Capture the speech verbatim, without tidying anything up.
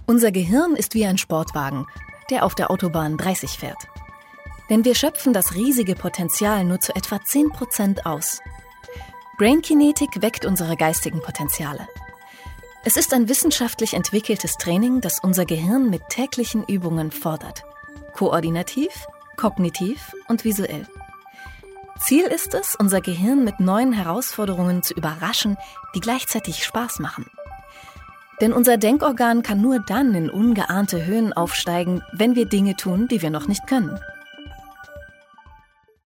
Unser Gehirn ist wie ein Sportwagen, der auf der Autobahn dreißig fährt. Denn wir schöpfen das riesige Potenzial nur zu etwa zehn Prozent aus. Brainkinetik weckt unsere geistigen Potenziale. Es ist ein wissenschaftlich entwickeltes Training, das unser Gehirn mit täglichen Übungen fordert. Koordinativ, kognitiv und visuell. Ziel ist es, unser Gehirn mit neuen Herausforderungen zu überraschen, die gleichzeitig Spaß machen. Denn unser Denkorgan kann nur dann in ungeahnte Höhen aufsteigen, wenn wir Dinge tun, die wir noch nicht können.